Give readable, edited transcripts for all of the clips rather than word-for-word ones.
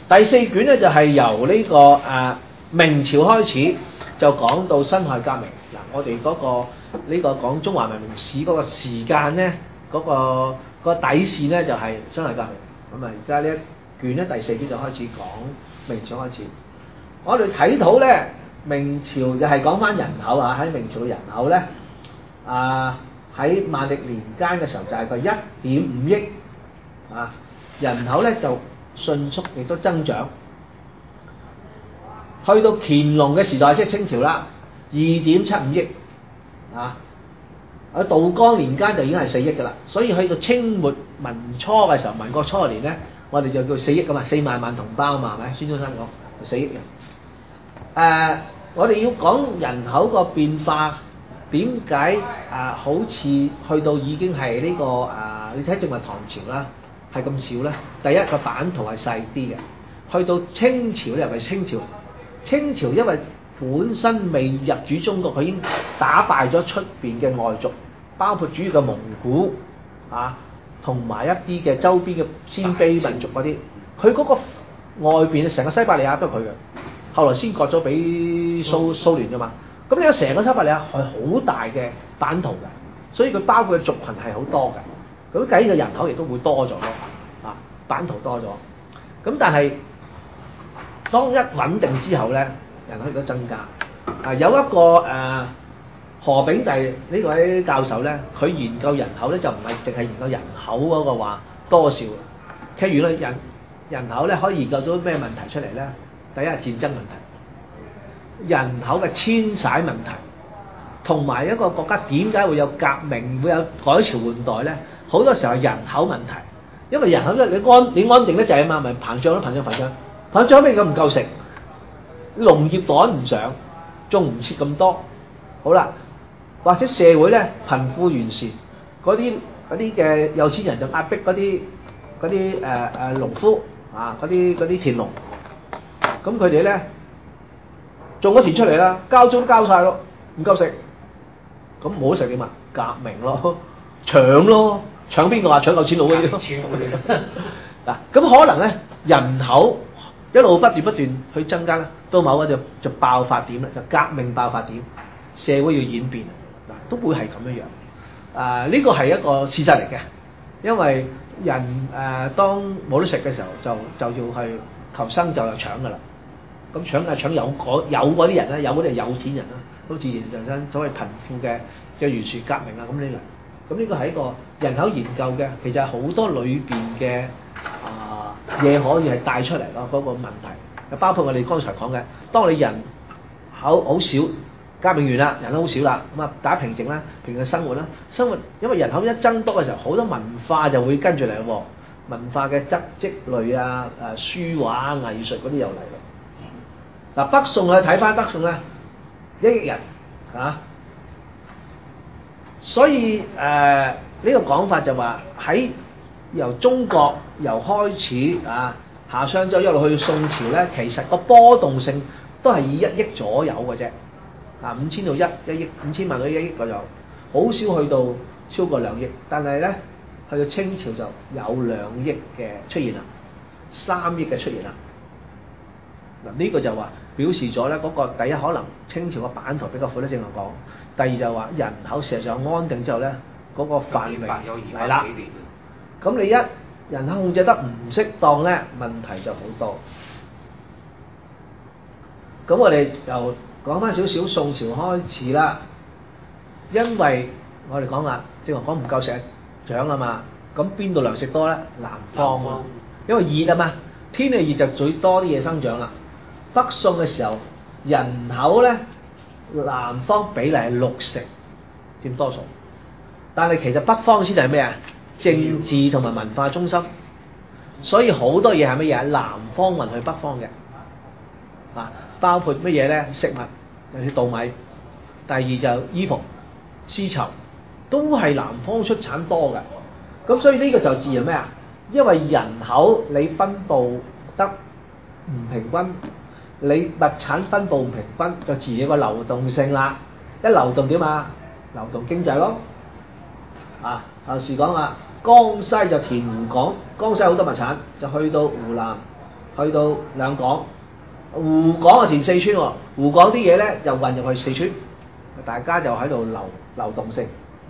第四卷咧就係由呢個明朝開始就講到辛亥革命。嗱，我哋嗰個呢個講中華文明史嗰個時間咧，嗰個底線咧就係辛亥革命。咁啊，而家呢一卷咧第四卷就開始講明朝開始。我哋睇到咧，明朝就係講翻人口啊，喺明朝嘅人口咧，喺萬曆年間嘅時候就係個1.5億人口咧就迅速亦都增長，去到乾隆嘅時代即係清朝啦，2.75億喺道光年間就已經係4億㗎啦，所以去到清末民初嘅時候，民國初年咧，我哋就叫4億㗎嘛，4萬萬同胞嘛，係咪？孫中山講4億人。我哋要講人口個變化，點解好似去到已經係呢個你睇正話唐朝啦，係咁少咧？第一個版圖係細啲嘅，去到清朝咧，尤其清朝因為本身未入主中國，佢已經打敗咗出邊嘅外族，包括主要嘅蒙古同埋一啲嘅周邊嘅鮮卑民族嗰啲，佢嗰個外邊成個西伯利亞都係佢嘅。後來先割咗俾蘇聯啫嘛，咁你有成個西伯利亞係好大嘅版圖嘅，所以佢包括嘅族群係好多嘅，咁計嘅人口亦都會多咗咯，版圖多咗。咁但係當一穩定之後咧，人口亦都增加。有一個何炳棣呢位教授咧，佢研究人口咧就唔係淨係研究人口嗰個話多少，其實原來人口咧可以研究到咩問題出嚟咧？第一係戰爭問題，人口嘅遷徙問題，同埋一個國家點解會有革命，會有改朝換代咧？好多時候係人口問題，因為人口咧你安定得滯啊嘛，咪膨脹咯，膨脹咩咁唔夠食，農業趕唔上，種唔切咁多，好啦，或者社會咧貧富懸殊，嗰啲嘅有錢人就壓迫嗰啲農夫嗰啲田農。咁佢哋咧種咗田出嚟啦，交租都交晒咯，唔夠食，咁冇得食點啊？革命咯，搶咯，搶邊個啊？搶有錢佬嗰啲咯。嗱，咁可能咧人口一路不斷去增加咧，到某個就爆發點啦，就革命爆發點，社會要演變嗱，都會係咁樣樣。呢個係一個事實嚟嘅，因為人當冇得食嘅時候，就要去求生，就係搶㗎啦。咁搶有嗰啲人啦，有嗰啲係有錢人啦，都自然就生所謂貧富嘅懸殊革命啊咁呢類。咁呢個係一個人口研究嘅，其實係好多裏邊嘅嘢可以係帶出嚟咯，嗰個問題。包括我哋剛才講嘅，當你人口好少，革命完啦，人口好少啦，咁啊大家平靜啦，平靜生活啦，因為人口一增多嘅時候，好多文化就會跟住嚟咯，文化嘅積累啊、書畫藝術嗰啲又嚟咯。嗱，北宋去睇翻北宋咧，1億人所以呢個講法就話喺由中國由開始夏商周一路去宋朝咧，其實個波動性都係以1億左右嘅啫，5000到1億5000萬到1億左右，好少去到超過2億，但係咧去到清朝就有2億嘅出現啦，3億嘅出現啦。嗱，呢個就話表示咗咧嗰個第一可能清朝個版圖比較闊咧，正我講。第二就話人口事實上安定之後咧，嗰個繁榮係啦。咁你一人口控制得唔適當咧，問題就好多。咁我哋又講翻少少宋朝開始啦，因為我哋講啦，正話講唔夠食長啊嘛，咁邊度糧食多咧？南方，因為熱啊嘛，天氣熱就最多啲嘢生長啦。北宋嘅時候，人口咧南方比例係60%佔多數，但係其實北方先係咩啊？政治同埋文化中心，所以好多嘢係乜嘢？南方運去北方嘅，包括乜嘢咧？食物，例如稻米；第二就衣服、絲綢，都係南方出產多嘅。咁所以呢個就自然咩啊？因為人口你分佈得唔平均。你物產分佈唔平均，就自然有個流動性啦。一流動點啊？流動經濟咯。時講啦，江西就填湖港，江西好多物產就去到湖南、 去到兩港，湖港啊填四川喎，湖港啲嘢咧就運入去四川，大家就喺度流動性。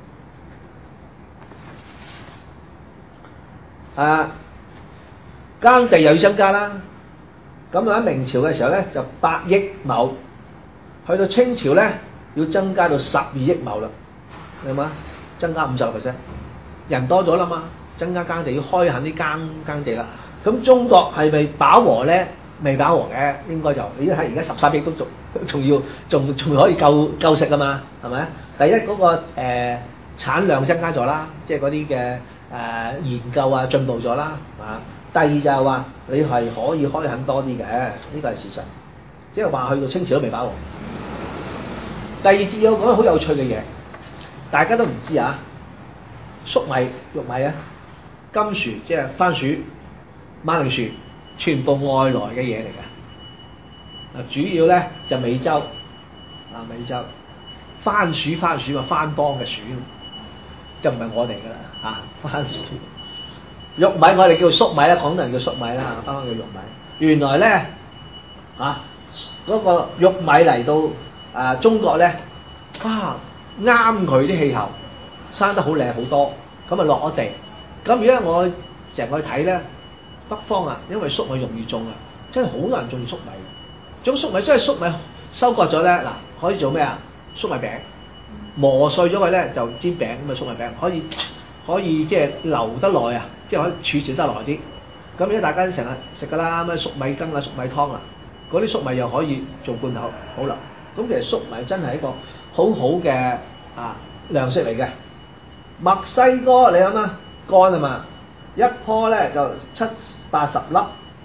耕地又要增加啦，咁喺明朝嘅時候咧就8億畝，去到清朝咧要增加到12億畝啦，係嘛？增加50%，人多咗啦嘛，增加耕地要開墾啲耕地啦。咁中國係咪飽和咧？未飽和嘅，應該就你睇而家13億都仲可以夠食啊嘛，係咪？第一嗰個產量增加咗啦，即係嗰啲嘅研究啊進步咗啦，啊！第二就係話你係可以開墾多啲嘅，呢個係事實。即係話去到清朝都未飽和。第二節有講好有趣嘅嘢，大家都唔知啊。粟米、玉米啊、甘薯即係番薯、馬鈴薯，全部外來嘅嘢嚟嘅。主要咧就美洲美洲番薯嘛，番邦嘅薯，就唔係我哋㗎啦番薯。玉米我哋叫粟米啦，廣東人叫粟米啦，翻返叫玉米。原來咧嗰個玉米嚟到中國咧，啱佢啲氣候，生得好靚好多，咁啊落咗地。咁而家我成日去睇咧，北方啊，因為粟米容易種啊，真係好多人種粟米。種粟米即係粟米收割咗咧，嗱可以做咩啊？粟米餅，磨碎咗佢咧就煎餅咁啊！粟米餅可以即係留得耐啊，即係可以儲存得耐啲。咁而家大家都成日食㗎啦，咩粟米羹啊、粟米湯啊，嗰啲粟米又可以做罐頭好啦。咁其實粟米真係一個好好嘅糧食嚟嘅。墨西哥你諗下乾啊嘛，一棵咧就70-80粒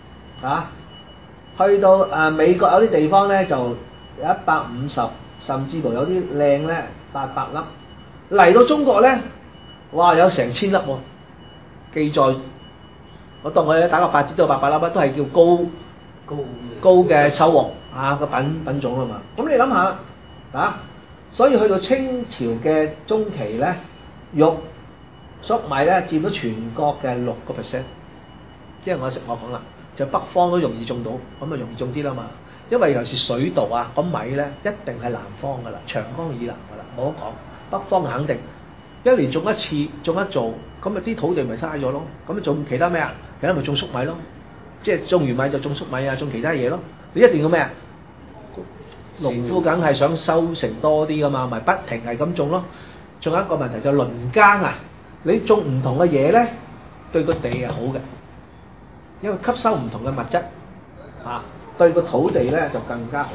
去到美國有啲地方咧就有150，甚至乎有啲靚咧800粒。嚟到中國咧，哇有成1000粒喎！記載我當我打個8折都有800粒，都係叫高嘅收穫個品種啊嘛。咁你諗下所以去到清朝嘅中期咧，粟米咧佔到全國嘅6%，即係我講啦，就北方都容易種到，咁啊容易種啲啦嘛。因為尤其是水稻咁米咧一定係南方噶啦，長江以南噶啦，冇得講。北方肯定一年種一次，種一造，咁啊啲土地咪嘥咗咯。咁啊種其他咩啊？其他咪種粟米咯，即係種完米就種粟米啊，種其他嘢咯。你一定要咩啊？農夫梗係想收成多啲噶嘛，咪不停係咁種咯。仲有一個問題就輪耕啊，你種唔同嘅嘢咧，對個地係好嘅，因為吸收唔同嘅物質對個土地咧就更加好。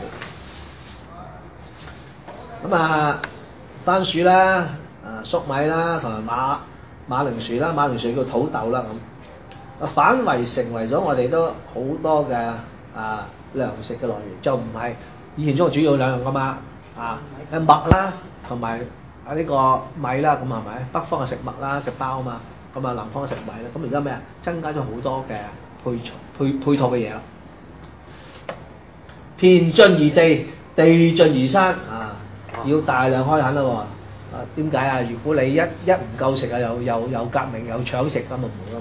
咁番薯啦、粟米啦，同埋馬鈴薯啦，馬鈴薯叫土豆啦咁，反為成為咗我哋都好多嘅糧食嘅來源，就唔係以前中國主要兩樣噶嘛麥啦，同埋呢個米啦，咁係咪？北方係食麥啦，食包啊嘛，咁南方食米啦，咁而家咩啊？增加咗好多嘅配套嘅嘢啦。田盡而地，地盡而山要大量開墾啦喎。點解啊？如果你一唔夠食又革命又搶食，咁就唔好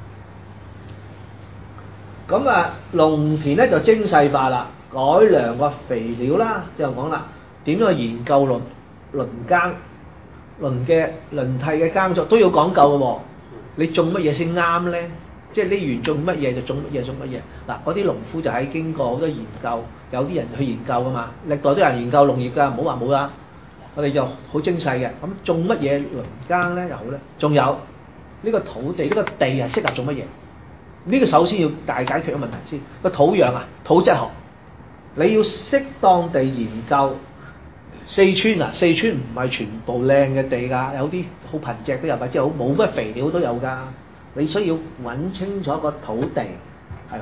噶嘛。咁農田咧就精細化啦，改良個肥料啦，即係講啦，點樣去研究輪替嘅耕作都要講究嘅喎。你種乜嘢先啱咧？即係呢園種乜嘢就種乜嘢。嗱，嗰啲農夫就喺經過好多研究，有啲人去研究噶嘛。歷代都有人研究農業㗎，唔好話冇啦。我哋就好精細嘅。咁種乜嘢輪耕咧又好咧？仲有呢個土地，呢個地係適合種乜嘢？呢個首先要大解決嘅問題先。個土壤土質學，你要適當地研究。四川唔係全部靚嘅地㗎，有啲好貧瘠都有㗎，即係好冇乜肥料都有㗎。你需要揾清楚個土地係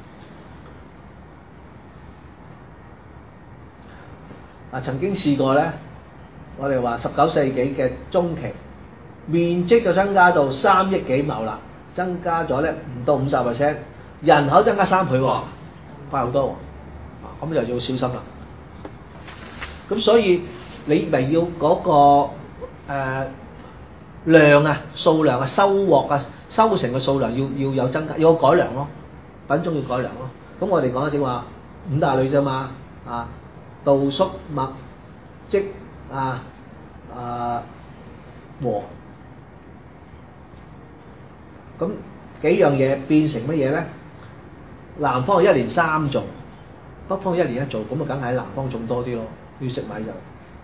好。曾經試過咧，我哋話19世紀嘅中期，面積就增加到3億幾畝啦，增加咗咧唔到50%，人口增加3倍喎，快好多喎。咁就要小心啦。咁所以你咪要嗰個量數量收穫收成嘅數量要有增加，要有改良咯。 品種要改良咯。咁我哋講正話五大類啫嘛，杜叔麥積禾，咁幾樣嘢變成乜嘢咧？南方係一年3種，北方一年1種，咁啊梗係喺南方種多啲咯。要食米就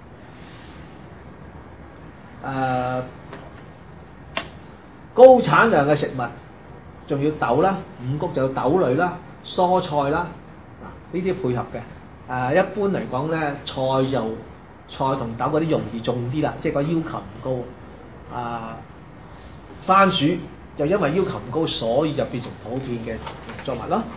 高產量嘅食物，仲要豆啦，五穀就有豆類啦、蔬菜啦，呢啲配合嘅。一般嚟講咧，菜同豆嗰啲容易種啲啦，即係個要求唔高。番薯就因為要求唔高，所以就變成普遍嘅作物咯。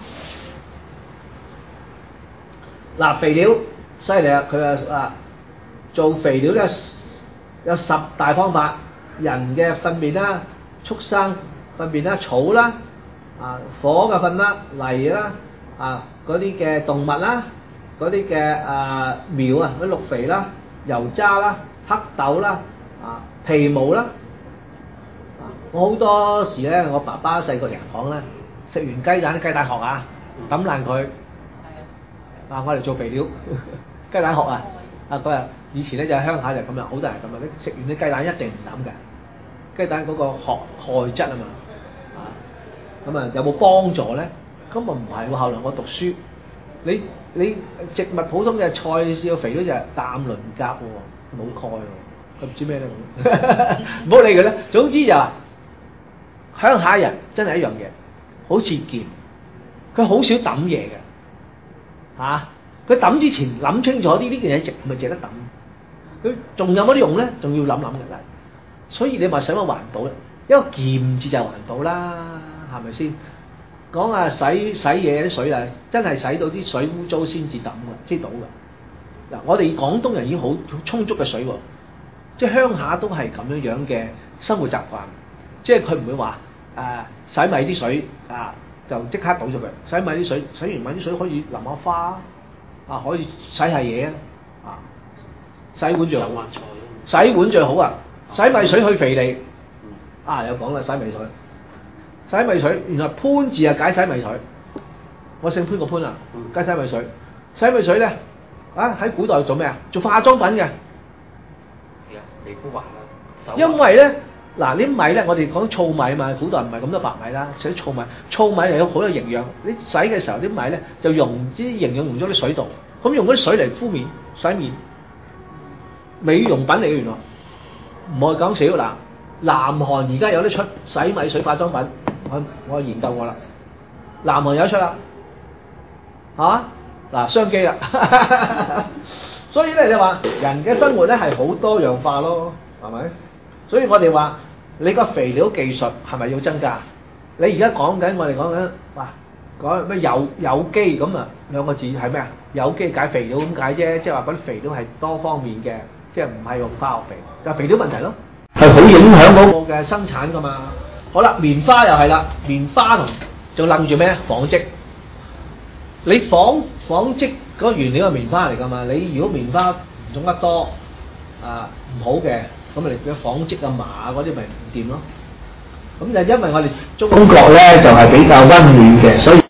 嗱，肥料犀利啊！佢做肥料咧有10大方法，人嘅糞便啦、畜生糞便啦、草啦、火嘅糞啦、泥啦、嗰啲嘅動物啦、嗰啲嘅苗嗰啲綠肥啦、油渣啦、黑豆啦、皮毛啦。我好多時咧，我爸爸細個成日講咧，食完雞蛋啲雞蛋殼抌爛佢，我嚟做肥料。雞蛋殼嗰日以前咧就喺鄉下就咁樣，好多人咁樣，你食完啲雞蛋一定唔抌嘅，雞蛋嗰個殼鈣質啊嘛，咁有冇幫助咧？根本唔係喎。後來我讀書，你植物普通嘅菜試個肥料就係氮磷鉀喎，冇鈣喎，佢唔知咩咧，唔好理佢啦。總之就話鄉下人真係一樣嘢，好似劍，佢好少抌嘢嘅，佢抌之前諗清楚呢件嘢值唔係值得抌，佢仲有冇啲用咧？仲要諗嘅啦。所以你話使乜環保咧？一個劍字就係環保啦，係咪先？講洗嘢啲水真係洗到啲水污糟先至抌嘅，先倒嘅。嗱，我哋廣東人已經好充足嘅水喎，即係鄉下都係咁樣嘅生活習慣，即係佢唔會話洗米啲水就即刻倒咗佢。洗米啲水，洗完米啲水可以淋下花可以洗下嘢洗碗最好，洗碗最好洗米水去肥膩。有講啦，洗米水，原來潘字解洗米水，我姓潘個潘解洗米水。洗米水咧喺古代做咩做化妝品嘅。 皮膚滑啦。 因為咧啲米咧，我哋講糙米嘛，古代唔係咁多白米啦，所以糙米又有好多營養。你洗嘅時候啲米咧就用啲營養用咗啲水度，咁用嗰啲水嚟敷面、洗面，美容品嚟嘅原來。唔係講少嗱，南韓而家有得出洗米水化妝品，我研究過啦，南韓有得出啦，商機啦。所以咧你話人嘅生活咧係好多樣化咯，係咪？所以我哋話你個肥料技術係咪要增加？你而家我哋講緊講咩有機咁兩個字係咩有機解肥料咁解啫，即係話嗰啲肥料係多方面嘅，即係唔係用化學肥，就係肥料問題咯，係好影響嗰個嘅生產噶嘛。好啦，棉花又係啦，棉花同就楞住咩紡織。你紡織嗰個原料係棉花嚟噶嘛？你如果棉花唔種得多唔好嘅，咁你嘅紡織麻嗰啲咪唔掂咯。咁就因為我哋中國咧就係比較溫暖嘅，所以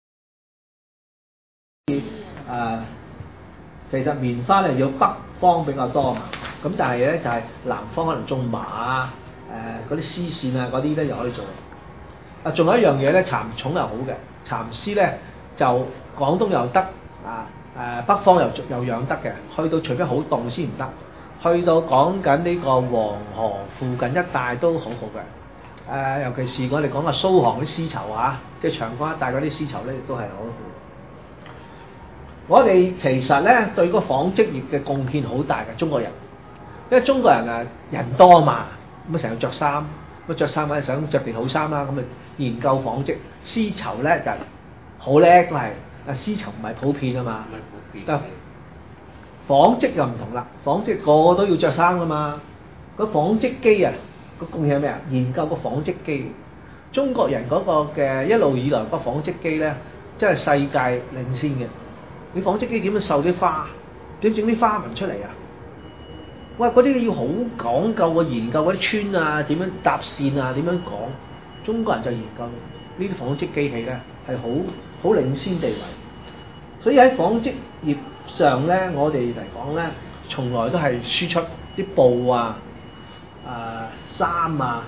其實棉花咧要北方比較多嘛。咁但係咧就係南方可能種麻嗰啲絲線嗰啲咧又可以做。仲有一樣嘢咧，蠶蟲又好嘅，蠶絲咧就廣東又得北方又養得嘅，去到除非好凍先唔得。去到講緊呢個黃河附近一帶都好好嘅，尤其是我哋講嘅蘇杭啲絲綢即係長江一帶嗰啲絲綢咧，亦都係好好。我哋其實咧對個紡織業嘅貢獻好大嘅，中國人，因為中國人人多嘛，咁成日着衫，咁着衫咧想着件好衫啦，咁研究紡織，絲綢咧就好叻都係，絲綢唔係普遍啊嘛，但紡織又唔同啦，紡織個個都要着衫噶嘛。個紡織機個貢獻係咩研究個紡織機，中國人嗰個嘅一路以來個紡織機咧，真係世界領先嘅。你紡織機點樣繡啲花？點整啲花紋出嚟喂，嗰啲要好講究研究嗰啲穿點樣搭線點樣講，中國人就研究。 呢啲紡織機器咧係好領先地位。所以喺紡織業上咧，我哋嚟講咧，從來都係輸出啲布啊、衫啊、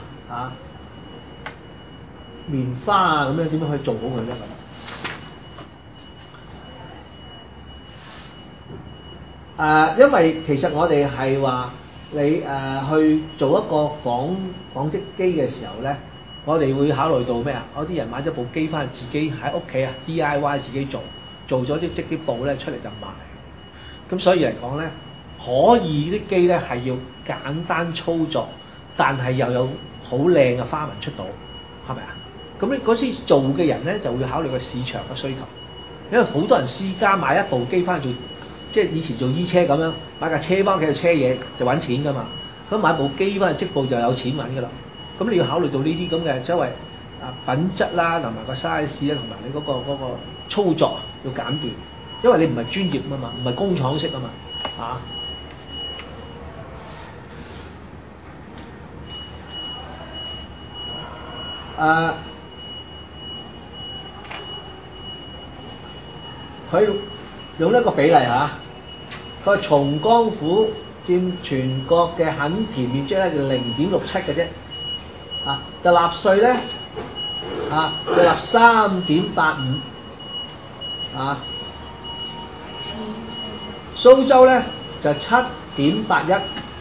棉花啊咁樣，點樣可以做好佢咧咁？因為其實我哋係話你去做一個紡織機嘅時候咧，我哋會考慮到咩啊？有啲人買咗部機翻去自己喺屋企DIY 自己做咗織啲布咧出嚟就賣。咁所以嚟講咧，可以啲機咧係要簡單操作，但係又有好靚嘅花紋出到，係咪啊？咁你嗰時做嘅人咧就會考慮個市場嘅需求，因為好多人私家買一部機翻去做。即係以前做衣車咁樣，買架車翻屋企去車嘢就揾錢㗎嘛。咁買部機翻去織布就有錢揾㗎啦。咁你要考慮到呢啲咁嘅所謂品質啦，同埋個 size 啦，同埋你嗰個操作要減斷，因為你唔係專業啊嘛，唔係工廠式啊嘛，佢用一個比例嚇，佢話松江府佔全國嘅墾田面積咧就0.67嘅啫，就納稅咧就納3.85，蘇州咧就7.81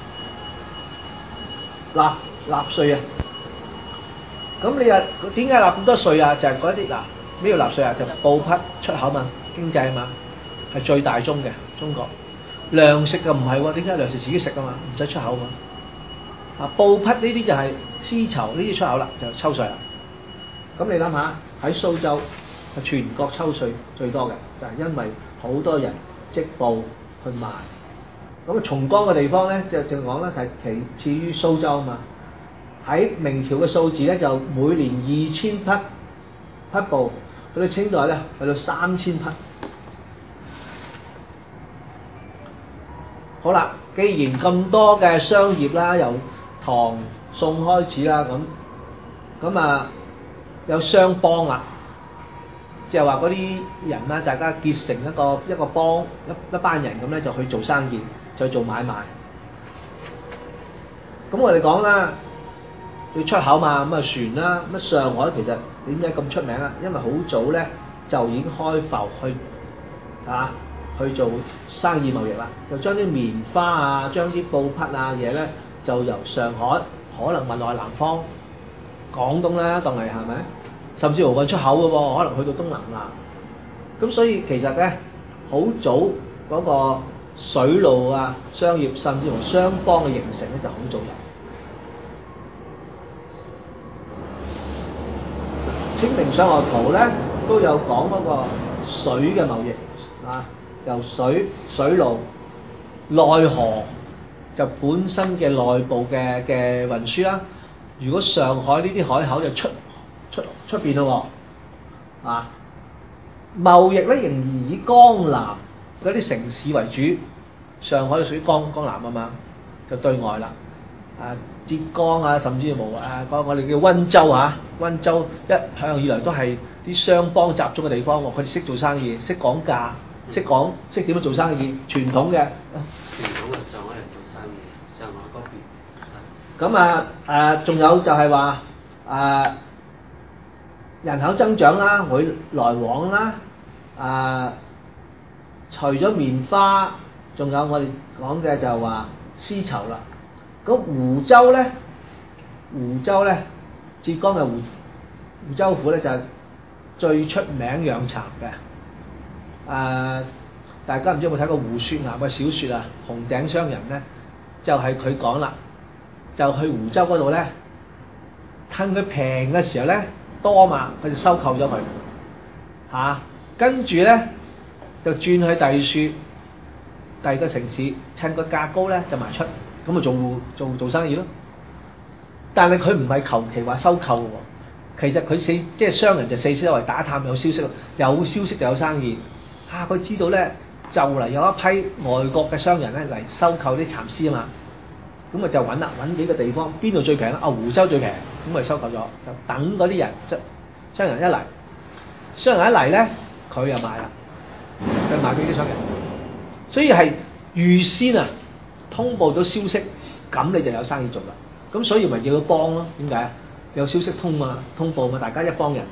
納稅啊！咁你話點解納咁多稅啊？就係嗰啲咩叫納稅啊？就布匹出口嘛，經濟啊嘛。係最大宗嘅中國，糧食就唔係喎，點解糧食自己食啊嘛，唔使出口嘛。布匹呢啲就係絲綢呢啲出口啦，就抽稅啦。咁你諗下喺蘇州係全國抽稅最多嘅，就係因為好多人織布去賣。咁松江嘅地方咧，就講咧係其次於蘇州啊嘛。喺明朝嘅數字咧，就每年2000匹布，去到清代咧去到3000匹。好啦，既然咁多嘅商業啦，由唐宋開始啦，咁有商幫啦，即係話嗰啲人啦，大家結成一個幫一班人咁咧，就去做生意，就去做買賣。咁我哋講啦，要出口嘛，咁船啦，咁上海其實點解咁出名啊？因為好早咧就已經開埠去做生意貿易啦，就將啲棉花啊、將啲布匹啊嘢咧，就由上海可能運落去南方、廣東啦，當係咪？甚至乎運出口嘅喎，可能去到東南亞。咁所以其實咧，好早嗰個水路啊、商業，甚至乎商幫嘅形成咧，就好早有。清明上河圖咧都有講嗰個水嘅貿易由水路內河就本身嘅內部嘅運輸啦。如果上海呢啲海口就出邊咯喎，貿易咧仍然以江南嗰啲城市為主，上海就屬於江南啊嘛，就對外啦。浙江啊，甚至乎我哋叫溫州溫州一向以來都係啲商幫集中嘅地方喎，佢哋識做生意，識講價。識點樣做生意，傳統嘅。 傳統嘅上海人做生意，上海嗰邊。 咁仲有就係話人口增長啦，會來往啦。除咗棉花，仲有我哋講嘅就係話絲綢啦。咁湖州咧，浙江嘅湖州府咧就係最出名養蠶嘅。大家唔知有冇睇過胡雪岩嘅小説啊？紅頂商人咧，就係佢講啦，就去湖州嗰度咧，趁佢平嘅時候咧多嘛，佢就收購咗佢，跟住咧就轉去第二個城市，趁個價高咧就賣出，咁咪做生意咯。但係佢唔係求其話收購喎，其實佢即係商人就四周圍打探有消息，有消息就有生意。佢知道咧，就嚟有一批外國嘅商人咧嚟收購啲蠶絲啊嘛，咁就揾幾個地方，邊度最平咧？湖州最平，咁咪收購咗，就等嗰啲人商人一嚟，商人一嚟咧，佢又賣啦，佢賣俾啲商人，所以係預先啊通報到消息，咁你就有生意做啦。咁所以咪要幫咯？點解啊？有消息通報嘛，大家一幫人。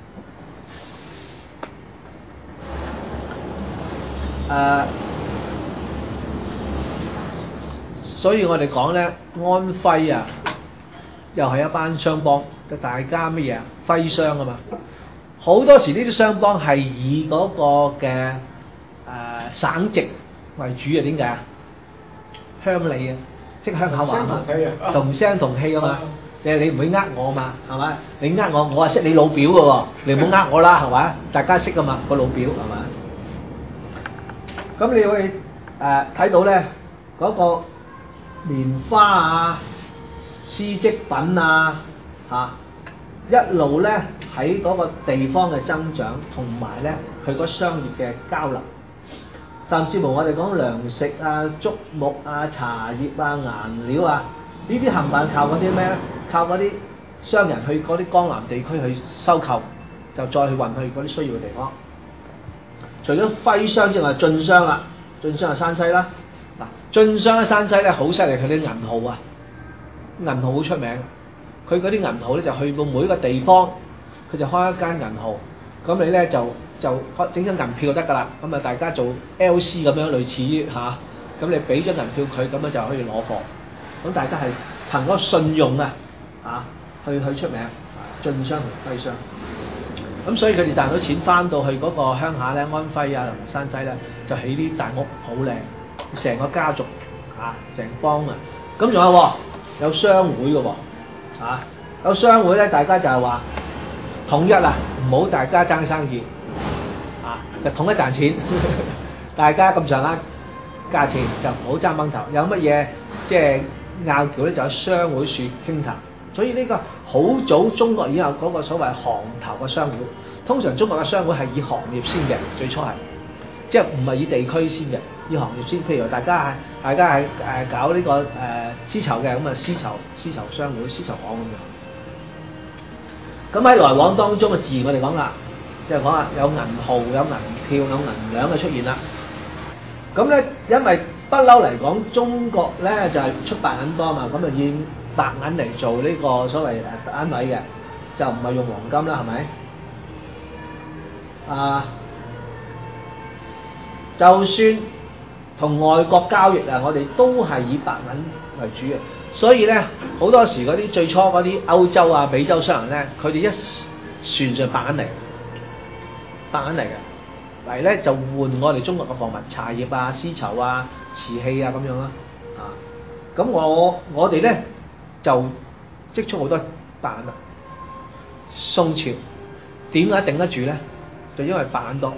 所以我哋講咧，安徽啊，又係一班商幫，大家乜嘢啊？徽商啊嘛。好多時呢啲商幫係以嗰個嘅省籍為主啊。點解啊？鄉里啊，即係鄉下話嘛，同聲同氣啊嘛。你唔會呃我嘛，係咪？你呃我，我係識你老表嘅喎，你唔好呃我啦，係咪？大家識噶嘛，個老表係咪？咁你會睇到咧嗰個棉花啊、絲織品啊一路咧喺嗰個地方嘅增長，同埋咧佢個商業嘅交流，甚至乎我哋講糧食啊、竹木啊、茶葉啊、顏料啊，呢啲冚唪唥靠嗰啲咩咧？靠嗰啲商人去嗰啲江南地區去收購，就再去運去嗰啲需要嘅地方。除咗徽商之外，晉商啦，晉商係山西啦。嗱，晉商喺山西咧好犀利，佢啲銀號啊，銀號好出名。佢嗰啲銀號咧就去到每一個地方，佢就開一間銀號。咁你咧就整張銀票就得㗎啦。咁啊大家做 LC 咁樣類似嚇，咁你俾張銀票佢，咁樣就可以攞貨。咁大家係憑嗰個信用去出名，晉商同徽商。咁所以佢哋賺到錢翻到去嗰個鄉下咧，安徽啊同埋山西咧，就起啲大屋好靚，成個家族成幫啊。咁仲有商會嘅喎，有商會咧，大家就係話統一啦，唔好大家爭生意，就統一賺錢，大家咁上下價錢就唔好爭崩頭，有乜嘢即係拗撬咧，就喺商會處傾談。所以呢個好早中國已經有嗰個所謂行頭嘅商會。通常中國嘅商會係以行業先嘅，最初係即係唔係以地區先嘅，以行業先。譬如大家係搞呢個絲綢嘅，咁啊絲綢商會、絲綢行咁樣。咁喺來往當中嘅自然我哋講啦，即係講啊有銀號、有銀票、有銀兩嘅出現啦。咁咧因為不嬲嚟講，中國咧就係出白銀多嘛，咁啊以白銀嚟做呢個所謂單位嘅，就唔係用黃金啦，係咪？就算同外國交易我哋都係以白銀為主嘅，所以咧好多時嗰啲最初嗰啲歐洲啊、美洲商人咧，佢哋一船上白銀嚟嘅，嚟咧就換我哋中國嘅貨物，茶葉啊、絲綢啊、瓷器啊咁樣啦，咁我哋咧就積蓄好多白銀啦。宋朝點解頂得住咧？就因為白銀多。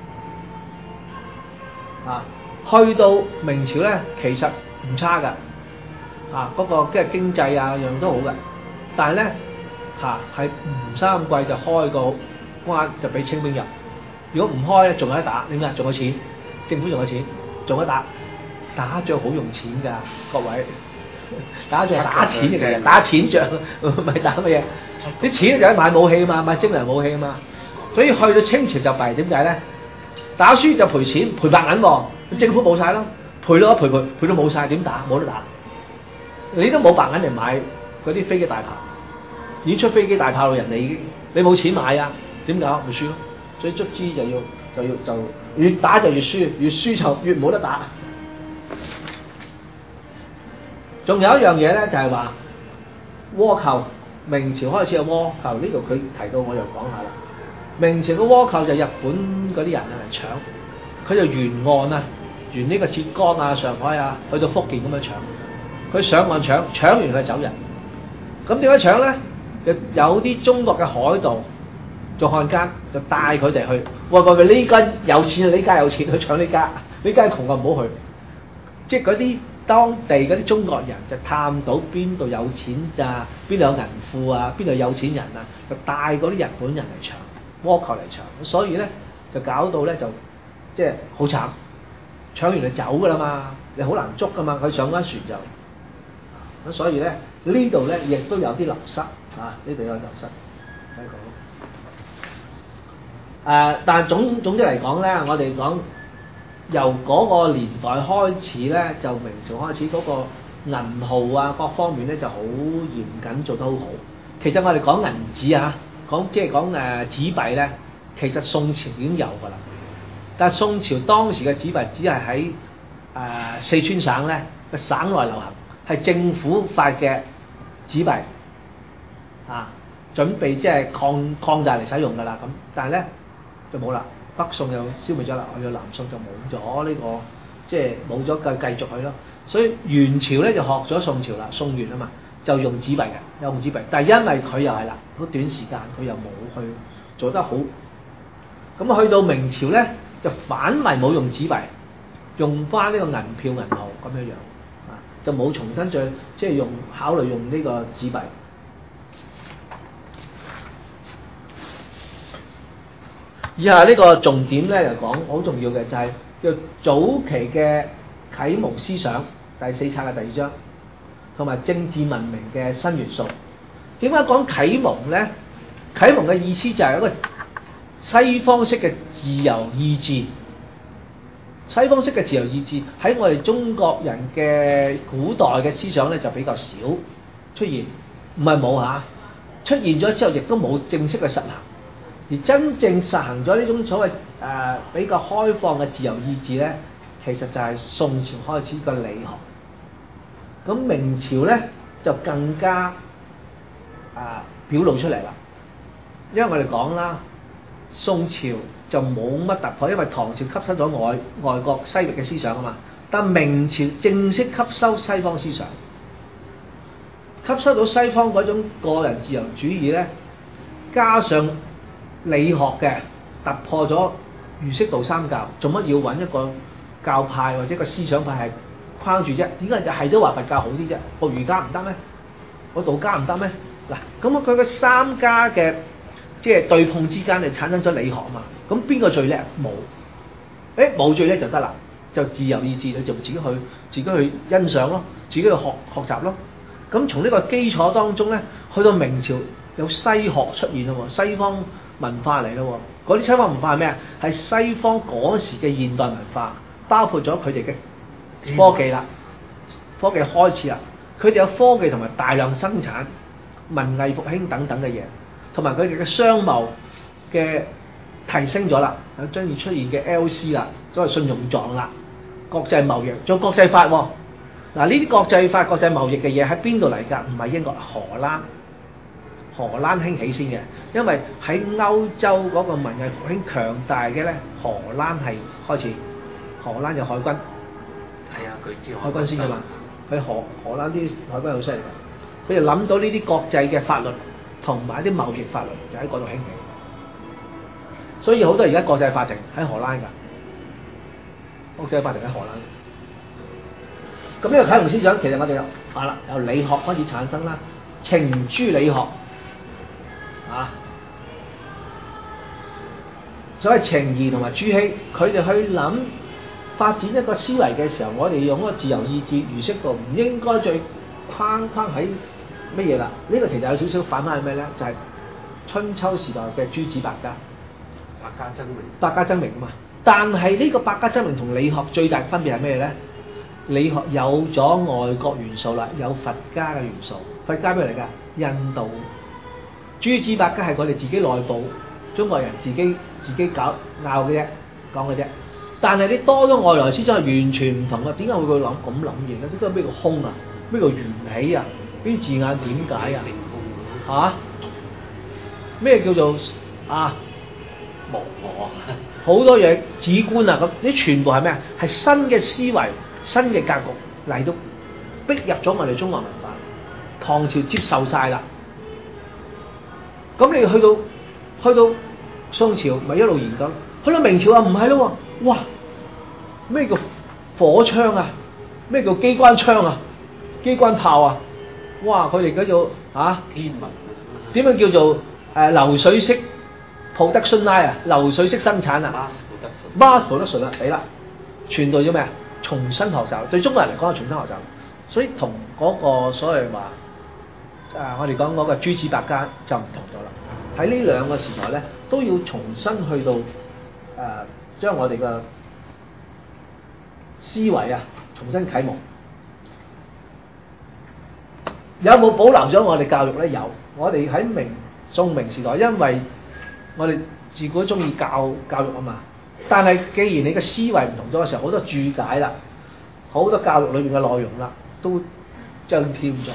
去到明朝咧，其實唔差㗎，嗰個即係經濟樣樣都好㗎，但係咧係唔收咁貴就開個關就俾清兵入，如果唔開咧仲有得打，點解？仲有錢，政府仲有錢，仲有得打，打仗好用錢㗎，各位，打仗打錢嘅人，打錢仗，唔係打乜嘢？啲錢就係買武器啊嘛，買精良武器啊嘛，所以去到清朝就弊，點解咧？打輸就賠錢，賠白銀喎，政府冇晒咯，賠到冇晒，點打？冇得打，你都冇白銀嚟買嗰啲飛機大炮，已經出飛機大炮，人哋已經你冇錢買啊，點搞？咪輸咯，所以卒之就越打就越輸，越輸就越冇得打。仲有一樣嘢咧，就係話倭寇，明朝開始有倭寇，呢度佢提到我就講下啦。明朝嘅倭寇就日本嗰啲人嚟搶，佢就沿岸啊，沿呢個浙江啊、上海啊，去到福建咁樣搶。佢上岸搶完佢走人。咁點解搶咧？就有啲中國嘅海盜做漢奸，就帶佢哋去。喂，呢間有錢啊，呢間有錢，去搶呢間窮啊唔好去。即係嗰啲當地嗰啲中國人就探到邊度有錢咋，邊度有銀庫啊，邊度有錢人啊，就帶嗰啲日本人嚟搶。倭寇嚟搶，所以咧就搞到咧就即係好慘，搶完就走噶啦嘛，你好難捉噶嘛，佢上翻船就咁，所以咧呢度咧亦都有啲流失呢度有流失，睇講。 但係總之嚟講咧，我哋講由嗰個年代開始咧，就明朝開始嗰個銀號啊各方面咧就好嚴謹，做得好好。其實我哋講銀紙啊，講紙幣咧，其實宋朝已經有㗎啦。但係宋朝當時嘅紙幣只係喺四川省咧嘅省內流行，係政府發嘅紙幣啊，準備即係擴大嚟使用㗎啦咁。但係咧就冇啦，北宋又消滅咗啦，去到南宋就冇咗呢個，即係冇咗繼續去咯。所以元朝咧就學咗宋朝啦，宋元啊嘛，就用紙幣嘅，有用紙幣。但係因為佢又係啦，好短時間佢又冇去做得好。咁去到明朝咧就反為冇用紙幣，用翻呢個銀票銀號咁樣樣啊，就冇重新再即係考慮用呢個紙幣。以下呢個重點咧就講好重要嘅就係叫早期嘅啟蒙思想第4冊嘅第2章，同埋政治文明嘅新元素。點解講啟蒙咧？啟蒙嘅意思就係一個西方式嘅自由意志。西方式嘅自由意志喺我哋中國人嘅古代嘅思想咧就比較少出現，唔係冇嚇，出現咗之後亦都冇正式嘅實行。而真正實行咗呢種所謂比較開放嘅自由意志咧，其實就係宋朝開始嘅理學。咁明朝咧就更加表露出嚟啦。因為我哋講啦，宋朝就冇乜突破，因為唐朝吸收咗外國西域嘅思想啊嘛。但明朝正式吸收西方思想，吸收到西方嗰種個人自由主義咧，加上理學嘅突破咗儒釋道三教，做乜要揾一個教派或者一個思想派係框住啫？點解就係都話佛教好啲啫？我儒家唔得咩？我道家唔得咩？嗱，咁佢個三家嘅即係對碰之間，就產生咗理學啊嘛。咁邊個最叻？冇，冇最叻就得啦，就自由意志，你就自己去欣賞咯，自己去學習咯。咁從呢個基礎當中咧，去到明朝有西學出現咯喎，西方文化嚟咯喎，嗰啲西方文化係咩啊？係西方嗰時嘅現代文化，包括咗佢哋嘅科技啦，科技開始啦，佢哋有科技同埋大量生產、文藝復興等等嘅嘢，同埋佢哋嘅商貿嘅提升咗啦，有將要出現嘅 LC 啦，所謂信用狀啦，國際貿易，仲有國際法喎。嗱，呢啲國際法、國際貿易嘅嘢喺邊度嚟㗎？唔係英國，荷蘭興起先嘅，因為喺歐洲嗰個文藝復興強大嘅咧，荷蘭係開始，荷蘭有海軍， 係啊，佢啲海軍先㗎嘛，佢荷蘭啲海軍好犀利嘅，佢就諗到呢啲國際嘅法律同埋啲貿易法律就喺嗰度興起，所以好多而家國際法庭喺荷蘭㗎，國際法庭喺荷蘭。咁呢個啟蒙思想其實我哋話啦，由理學開始產生啦，程朱理學啊，所謂程頤同埋朱熹，佢哋去諗發展一個思維嘅時候，我哋用一個自由意志、儒釋道，唔應該再框喺乜嘢啦。呢個其實有少少反翻係咩咧？就係春秋時代嘅諸子百家，百家爭鳴啊嘛。但係呢個百家爭鳴同理學最大分別係咩咧？理學有咗外國元素啦，有佛家嘅元素。佛家咩嚟㗎？印度。諸子百家係我哋自己內部中國人自己搞拗嘅啫，講嘅啫。但係你多咗外來思想係完全唔同嘅。點解會諗咁諗嘢咧？呢個咩叫空啊？咩叫緣起啊？呢啲字眼點解啊？嚇？咩叫做無我？好多嘢主觀啊！咁呢全部係咩啊？係新嘅思維、新嘅格局嚟到逼入咗我哋中國文化。唐朝接受晒啦。咁你去到宋朝咪一路研究，去到明朝啊唔係咯喎，哇咩叫火槍啊？咩叫機關槍啊？機關炮啊？哇！佢哋叫做天文點樣叫做流水式 production line 啊？流水式生產啊 ？mass production 啊，死啦！傳到咗咩啊？重新學習，對中國人嚟講係重新學習，所以同嗰個所謂話我哋講嗰個諸子百家就唔同咗啦。 喺呢兩個時代咧，都要重新去到將我哋嘅思維啊重新啟蒙。有冇保留咗我哋教育咧？有。我哋喺宋明時代，因為我哋自古中意教育啊嘛。但係既然你嘅思維唔同咗嘅時候，好多注解啦，好多教育裏邊嘅內容啦，都增添咗。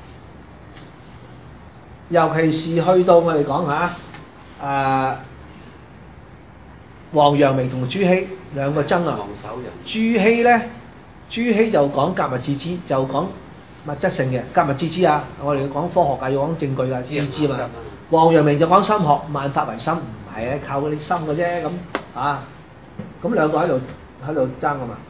尤其是去到我哋講下王陽明同朱熹兩個爭啊。朱熹就講格物致知，就講物質性嘅格物致知啊！我哋要講科學㗎，要講證據㗎，致知嘛。王陽明就講心學，萬法唯心，唔係啊，靠嗰啲心嘅啫咁啊。咁兩個喺度爭啊嘛。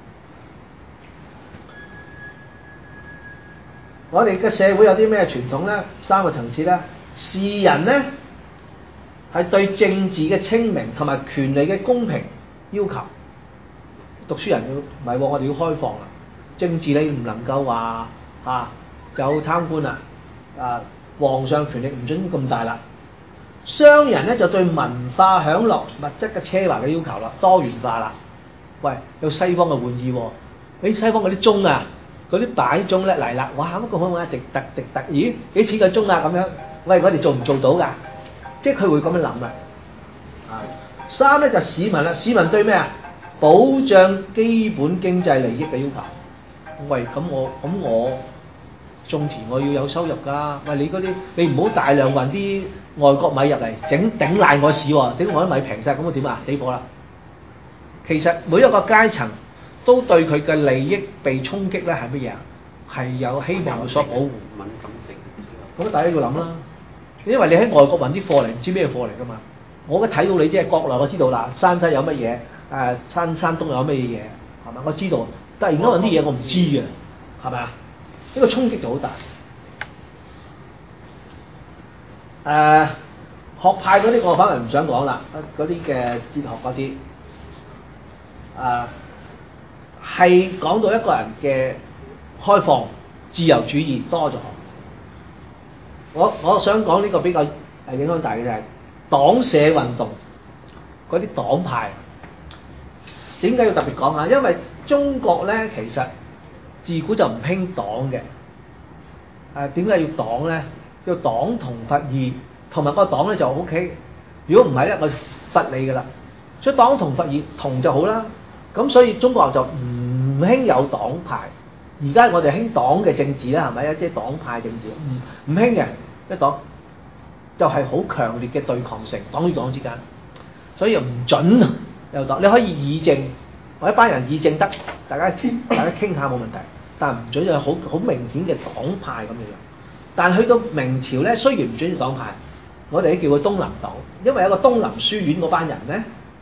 我哋嘅社會有啲咩傳統咧？三個層次咧，士人咧係對政治嘅清明同埋權利嘅公平要求。讀書人要唔係喎，我哋要開放啊！政治你唔能夠話有貪官啦，皇上權力唔准咁大啦。商人咧就對文化享樂、物質嘅奢華嘅要求啦，多元化啦。喂，有西方嘅玩意喎，你西方嗰啲鐘啊，嗰啲擺鐘咧嚟啦，哇！乜個可唔可以直突，咦？幾錢個鐘啊？咁樣，喂，我哋做唔做到㗎？即係佢會咁樣諗啦。三咧就市民啦，市民對咩啊？保障基本經濟利益嘅要求。喂，咁我種田我要有收入㗎。喂，你嗰啲你唔好大量運啲外國米入嚟，頂爛我市喎，頂我啲米平晒，咁我點啊？死火啦！其實每一個階層都對佢嘅利益被衝擊咧，係乜嘢啊？係有希望有所保護。 敏感性。 咁大家要諗啦，因為你喺外國運啲貨嚟，唔知咩貨嚟㗎嘛。我一睇到你即係國內，我知道啦，山西有乜嘢，山東有乜嘢，係咪？我知道，但係而家運啲嘢我唔知嘅，係咪啊？呢個衝擊就好大。學派嗰啲我反而唔想講啦，嗰啲嘅哲學嗰啲，係講到一個人嘅開放、自由主義多咗。我想講呢個比較影響大嘅就係黨社運動嗰啲黨派。點解要特別講下？因為中國咧其實自古就唔興黨嘅。點解要黨咧？要黨同伐異，同埋個黨咧就 OK。如果唔係咧，我就伐你㗎啦。所以黨同伐異同就好啦。咁所以中國就唔興有黨派。而家我哋興黨嘅政治啦，係咪啊？即係黨派政治，唔興嘅一黨就係好強烈嘅對抗性，黨與黨之間，所以又唔準有黨。你可以議政，或者一班人議政得，大家傾下冇問題，但唔準有好明顯嘅黨派咁樣。但去到明朝咧，雖然唔準有黨派，我哋都叫佢東林黨，因為有個東林書院嗰班人咧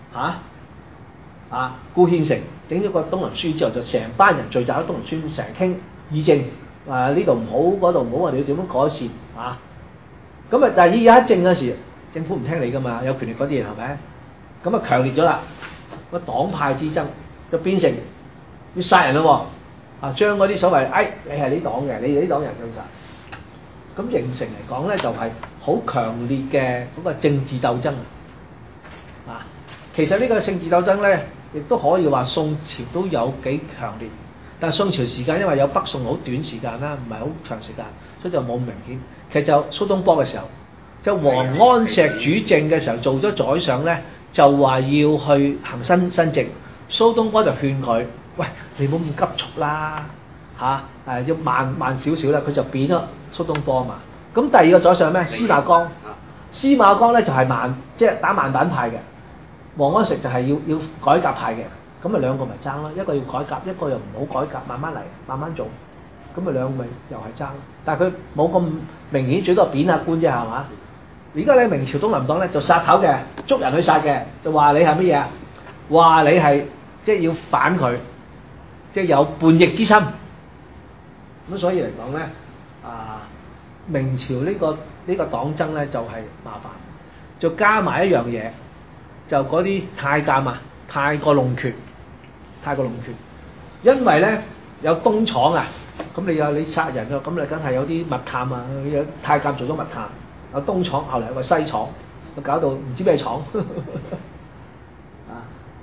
顧憲成整咗個東林書院之後，就成班人聚集喺東林書院，成日傾議政，呢度唔好，嗰度唔好，我哋要點樣改善啊？咁啊，但係一政嗰時，政府唔聽你噶嘛，有權力嗰啲人係咪？咁啊強烈咗啦，個黨派之爭就變成要殺人咯喎！將嗰啲所謂你係呢黨嘅，你哋呢黨人咁殺，咁形成嚟講咧就係好強烈嘅嗰個政治鬥爭啊！其實呢個政治鬥爭咧，亦都可以話宋朝都有幾強烈，但係宋朝時間因為有北宋好短時間啦，唔係好長時間，所以就冇咁明顯。其實就蘇東坡嘅時候，就王安石主政嘅時候做咗宰相咧，就話要去行新政。蘇東坡就勸佢：喂，你唔好咁急促啦，要慢少少啦。佢就貶咗蘇東坡啊嘛。咁第二個宰相咩？司馬光。司馬光咧就係即係打慢板派嘅。王安石就係要改革派嘅。咁咪兩個咪爭咯，一個要改革，一個又唔好改革，慢慢嚟，慢慢做。咁咪兩個咪又係爭，但係佢冇咁明顯，最多貶下官啫，係嘛？而家你明朝東林黨咧就殺頭嘅，捉人去殺嘅，就話你係乜嘢啊？話你係即係要反佢，即係有叛逆之心。咁所以嚟講咧，明朝呢個黨爭咧就係麻煩，就加埋一樣嘢，就嗰啲太監啊，太過弄權，因為咧有東廠啊。咁你殺人啊，咁你梗係有啲密探啊，有太監做咗密探， 有東廠，後嚟有個西廠，搞到唔知咩廠啊！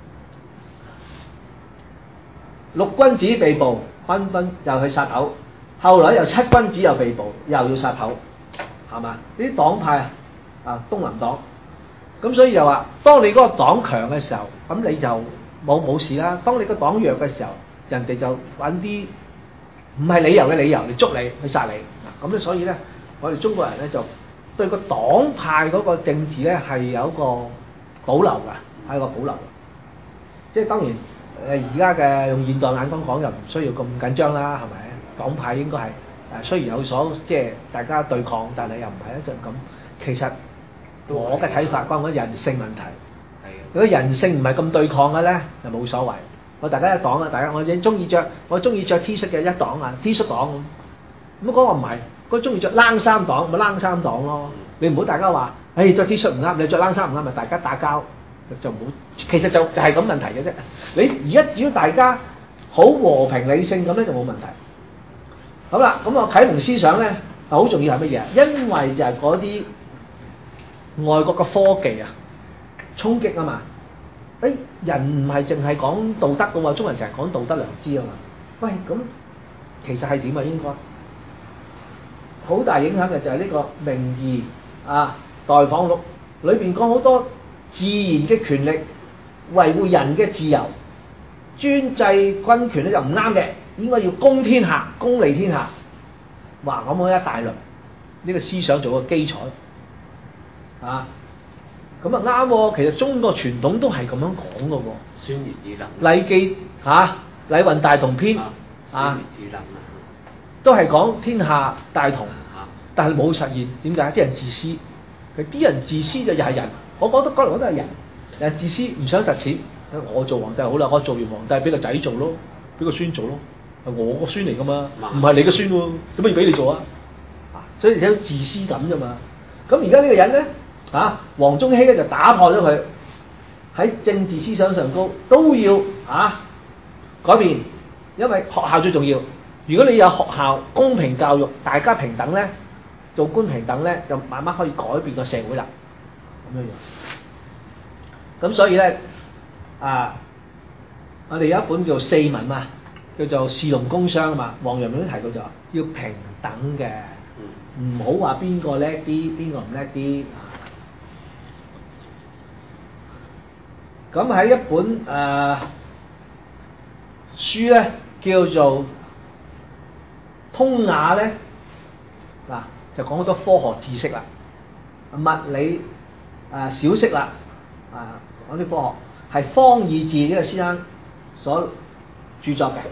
六君子被捕，紛紛又去殺頭。後來又七君子又被捕，又要殺頭，係嘛？呢啲黨派啊，東林黨。咁所以就話，當你嗰個黨強嘅時候，咁你就冇事啦。當你個黨弱嘅時候，人哋就揾啲唔係理由嘅理由嚟捉你，去殺你。咁咧，所以咧，我哋中國人咧就對個黨派嗰個政治咧係有一個保留㗎，係一個保留嘅。即係當然而家嘅用現代眼光講，又唔需要咁緊張啦，係咪？黨派應該係雖然有所即係大家對抗，但係又唔係一陣咁。其實我嘅睇法關於人性問題。如果人性唔係咁對抗嘅咧，就冇所謂。我大家一黨啊，大家我中意着 T 恤嘅一黨啊 ，T 恤黨咁。咁講我唔係，嗰中意着冷衫黨咪冷衫黨咯。你唔好大家話，着 T 恤唔啱，你着冷衫唔啱，咪大家打交就唔好。其實就係咁問題嘅啫。你而家只要大家好和平理性咁咧，就冇問題。好啦，咁我啟蒙思想咧，好重要係乜嘢？因為就係嗰啲外國嘅科技啊，衝擊啊嘛。人唔係淨係講道德嘅喎，中國人成日講道德良知啊嘛。喂，咁其實係點啊？應該好大影響嘅就係呢個《明義》啊，《代訪錄》裏邊講好多自然嘅權力，維護人嘅自由，專制軍權咧就唔啱嘅。應該要公天下，公利天下。哇！咁一大輪，呢個思想做個基礎啊，咁啊啱喎。其實中國傳統都係咁樣講嘅喎。 宣言以能。 禮記嚇，禮運大同篇宣言以能都係講天下大同，但係冇實現。點解？啲人自私。啲人自私就又係人。我覺得嗰兩個都係人。人自私唔想實踐。我做皇帝好啦，我做完皇帝俾個仔做咯，俾個孫做咯。係我個孫嚟噶嘛，唔係你個孫喎，做乜要俾你做啊？所以有自私感啫嘛。咁而家呢個人咧，黃宗羲咧就打破咗佢喺政治思想上高都要改變，因為學校最重要。如果你有學校公平教育，大家平等咧，做官平等咧，就慢慢可以改變個社會啦。咁樣樣。咁所以咧，我哋有一本叫《四文》嘛。叫做士農工商啊嘛，王陽明都提到咗要平等嘅，唔好話邊個叻啲，邊個唔叻啲。咁喺一本書咧，叫做《通雅》咧，就講好多科學知識啦，物理小息啦，講啲科學係方以智呢個先生所著作嘅。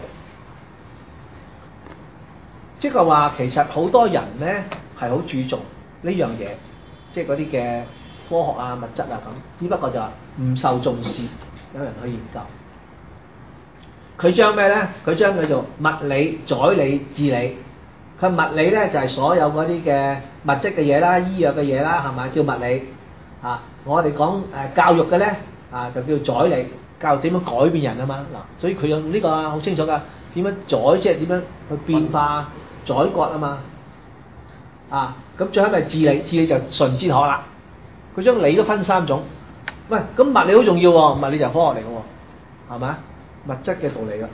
即係話其實好多人咧係好注重呢樣嘢，即係嗰啲嘅科學啊、物質啊咁，只不過就話唔受重視，有人去研究。佢將咩咧？佢將佢做物理、宰理、治理。佢物理咧就係所有嗰啲嘅物質嘅嘢啦、醫藥嘅嘢啦，係咪叫物理？我哋講教育嘅咧就叫宰理，教育點樣改變人啊嘛。所以佢有呢個好清楚㗎，點樣宰即係點樣去變化。宰割啊嘛，咁最後咪治理，治理就純哲學啦。佢將理都分三種。喂，咁物理好重要喎，物理就係科學嚟嘅喎，係咪？物質嘅道理㗎。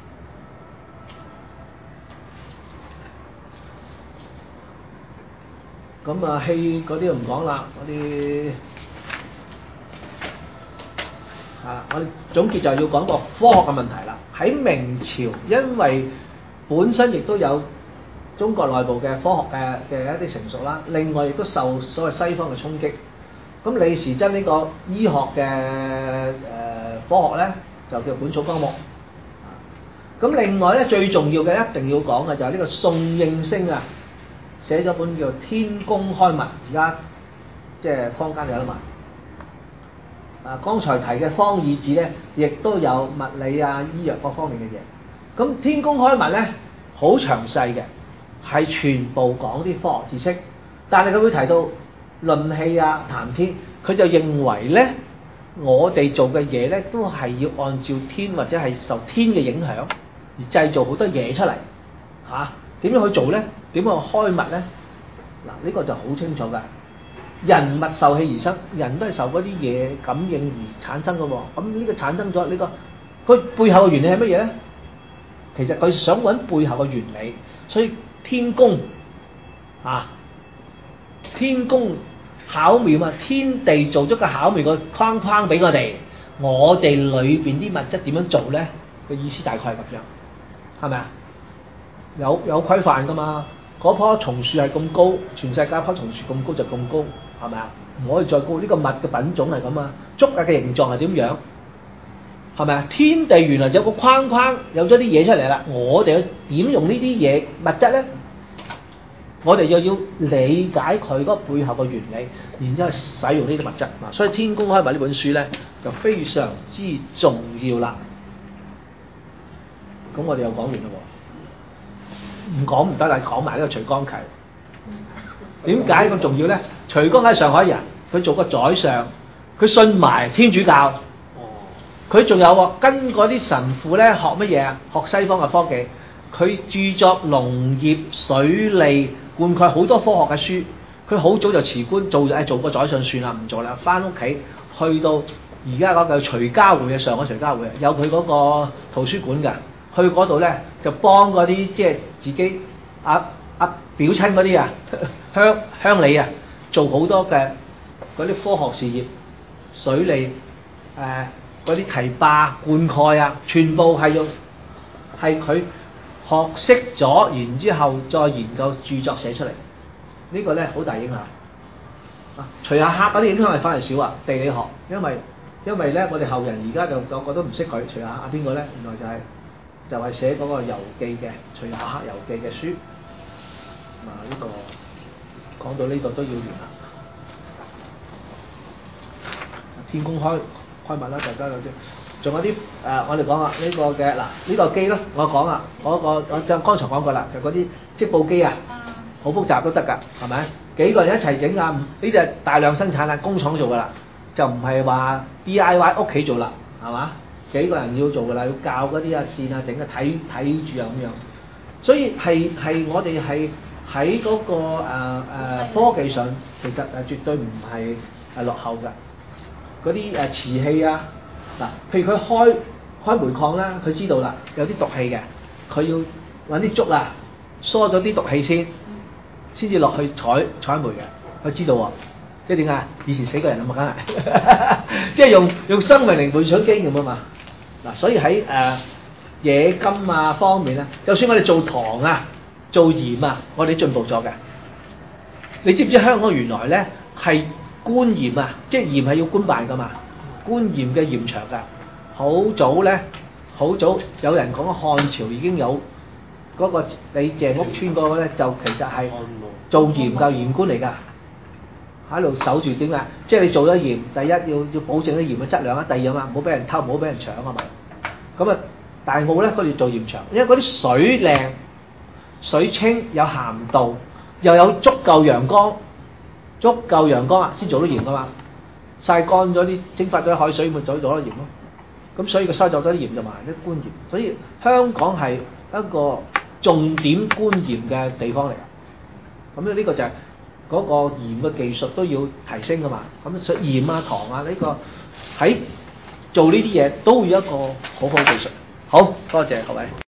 咁氣嗰啲就唔講啦，嗰啲我哋總結就係要講個科學嘅問題啦。喺明朝，因為本身亦都有中國內部嘅科學嘅一啲成熟啦，另外亦都受所謂西方嘅衝擊。咁李時珍呢個醫學嘅科學咧，就叫《本草綱目》。咁另外咧最重要嘅一定要講嘅就係呢個宋應星寫咗本叫《天工開物》，而家即係坊間有得賣。剛才提嘅方以智咧，亦都有物理醫藥各方面嘅嘢。咁《天工開物》咧好詳細嘅。係全部講啲科學知識，但係佢會提到論氣談天，佢就認為咧，我哋做嘅嘢咧都係要按照天或者係受天嘅影響而製造好多嘢出嚟點樣去做咧？點樣去開物咧？呢個就好清楚㗎。 人物受氣而生，人都係受嗰啲嘢感應而產生嘅喎。咁呢個產生咗呢個，佢背後嘅原理係乜嘢咧？其實佢想揾背後嘅原理，所以天宮天宮巧妙啊！天地做咗個巧妙嘅框框俾我哋裏邊啲物質點樣做咧？個意思大概係咁樣，係咪啊？有規範噶嘛？嗰棵松樹係咁高，全世界棵松樹咁高就咁高，係咪啊？唔可以再高。呢個物嘅品種係咁啊，竹嘅形狀係點樣？係咪啊？天地原來有個框框，有咗啲嘢出嚟啦。我哋點用呢啲嘢物質咧？我哋又要理解佢嗰背後嘅原理，然之後使用呢啲物質嗱。所以《天工開物》呢本書咧就非常之重要啦。咁我哋又講完啦喎，唔講唔得啦，講埋呢個徐光啟。點解咁重要咧？徐光啟係上海人，佢做過宰相，佢信埋天主教。佢仲有喎，跟嗰啲神父咧學乜嘢啊？學西方嘅科技。佢著作農業、水利、灌溉好多科學嘅書。佢好早就辭官，做個宰相算啦，唔做啦，翻屋企去到而家嗰個徐家匯啊，上海徐家匯有佢嗰個圖書館㗎。去嗰度咧就幫嗰啲即係自己表親嗰啲鄉里啊，做好多嘅嗰啲科學事業、水利嗰啲堤壩、灌溉啊，全部係佢學識咗，然之後再研究著作寫出嚟。呢個咧好大影響。徐霞客嗰啲影響係反而少啊，地理學，因為咧我哋後人而家就個個都唔識佢。徐霞客邊個咧？原來就係寫嗰個遊記嘅徐霞客遊記嘅書。呢個講到呢度都要完啦。天工開物啦，大家有啲，仲有啲我哋講下呢個嘅嗱，呢個機咯，我講啦，我剛才講過啦，就嗰啲織布機啊，好複雜都得㗎，係咪？幾個人一齊整啊？呢啲係大量生產啦，工廠做㗎啦，就唔係話 DIY 屋企做啦，係嘛？幾個人要做㗎啦，要教嗰啲線啊，整啊睇住啊咁樣，所以係我哋係喺嗰個科技上，其實絕對唔係落後㗎。嗰啲瓷器啊，嗱，譬如佢開煤礦啦，佢知道啦，有啲毒氣嘅，佢要揾啲竹啊，疏咗啲毒氣先至落去採煤嘅，佢知道喎，即係點解？以前死過人啊嘛，梗係，即係用生命嚟換取經驗啊嘛。嗱，所以喺冶金啊方面咧，就算我哋做糖啊、做鹽啊，我哋進步咗嘅。你知唔知香港原來咧係官鹽啊，即係鹽係要官辦㗎嘛，官鹽嘅鹽場㗎。好早有人講漢朝已經有嗰個你鄭屋村嗰個咧，就其實係做鹽嘅鹽官嚟㗎，喺度守住點啊？即係你做咗鹽，第一要保證啲鹽嘅質量啊，第二啊嘛，唔好俾人偷，唔好俾人搶啊嘛。咁啊，大澳咧佢哋做鹽場，因為嗰啲水靚、水清有鹹度，又有足夠陽光啊，先做到鹽㗎嘛。曬乾咗啲蒸發咗啲海水，咪做咗鹽咯。咁所以佢收走咗啲鹽就賣啲官鹽，所以香港係一個重點官鹽嘅地方嚟。咁咧呢個就係嗰個鹽嘅技術都要提升㗎嘛。咁所以鹽啊、糖啊呢個喺做呢啲嘢都會有一個好好技術。好多謝各位。